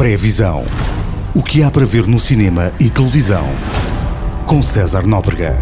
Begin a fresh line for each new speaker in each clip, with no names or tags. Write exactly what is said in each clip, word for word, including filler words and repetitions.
Pré-visão. O que há para ver no cinema e televisão. Com César Nóbrega.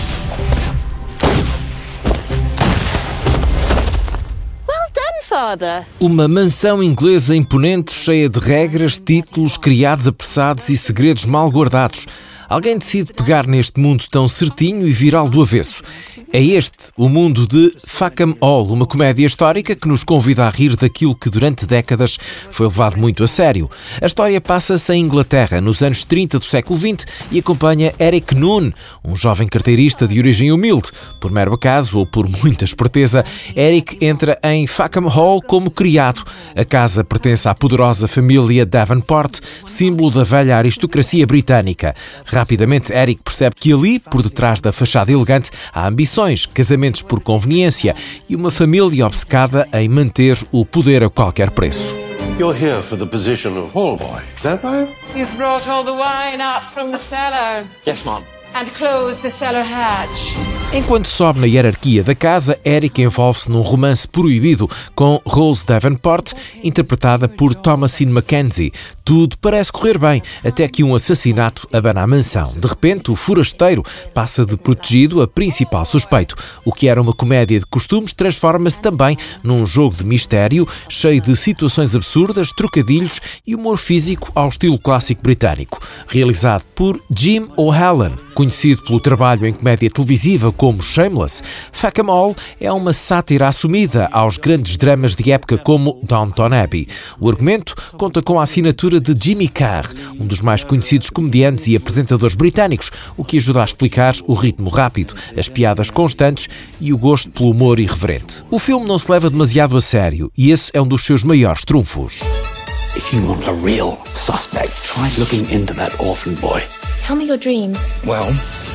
Well done, father.
Uma mansão inglesa imponente, cheia de regras, títulos, criados apressados e segredos mal guardados. Alguém decide pegar neste mundo tão certinho e virá-lo do avesso. É este o mundo de Fackham Hall, uma comédia histórica que nos convida a rir daquilo que durante décadas foi levado muito a sério. A história passa-se em Inglaterra, nos anos trinta do século vinte, e acompanha Eric Noone, um jovem carteirista de origem humilde. Por mero acaso, ou por muita esperteza, Eric entra em Fackham Hall como criado. A casa pertence à poderosa família Davenport, símbolo da velha aristocracia britânica. Rapidamente, Eric percebe que ali, por detrás da fachada elegante, há ambições, casamentos por conveniência e uma família obcecada em manter o poder a qualquer preço.
You're here for the position of hall boy, is that right?
You've brought all the wine out from the cellar.
Yes, Mom.
And closed the cellar hatch.
Enquanto sobe na hierarquia da casa, Eric envolve-se num romance proibido com Rose Davenport, interpretada por Thomasin McKenzie. Tudo parece correr bem, até que um assassinato abana a mansão. De repente, o forasteiro passa de protegido a principal suspeito. O que era uma comédia de costumes transforma-se também num jogo de mistério, cheio de situações absurdas, trocadilhos e humor físico ao estilo clássico britânico. Realizado por Jim O'Halloran, conhecido pelo trabalho em comédia televisiva como Shameless, Fackham Hall é uma sátira assumida aos grandes dramas de época como Downton Abbey. O argumento conta com a assinatura de Jimmy Carr, um dos mais conhecidos comediantes e apresentadores britânicos, o que ajuda a explicar o ritmo rápido, as piadas constantes e o gosto pelo humor irreverente. O filme não se leva demasiado a sério e esse é um dos seus maiores trunfos.
If you want a real suspect, try looking into that orphan boy.
Tell me your dreams.
Well,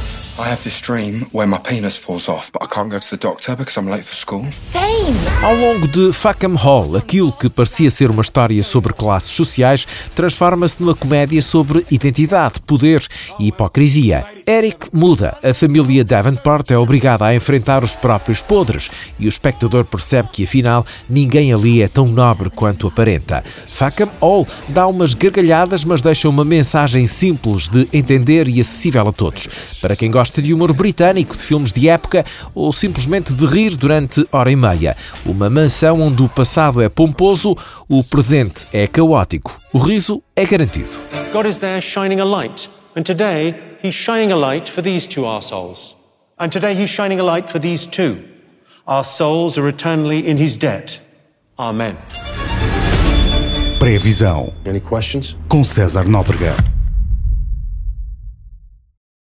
I have this dream where my penis falls off, but I can't go to the doctor because I'm late for school.
Same.
Ao longo de Fackham Hall, aquilo que parecia ser uma história sobre classes sociais transforma-se numa comédia sobre identidade, poder e hipocrisia. Eric muda. A família Davenport é obrigada a enfrentar os próprios podres e o espectador percebe que, afinal, ninguém ali é tão nobre quanto aparenta. Fackham Hall dá umas gargalhadas, mas deixa uma mensagem simples de entender e acessível a todos. Para quem gosta de humor britânico, de filmes de época ou simplesmente de rir durante hora e meia. Uma mansão onde o passado é pomposo, o presente é caótico. O riso é garantido.
God is there shining a light. And today, he's shining a light for these two our souls. And today he's shining a light for these two. Our souls are eternally in his debt. Amen.
Pré-visão.
Any questions?
Com César Nóbrega.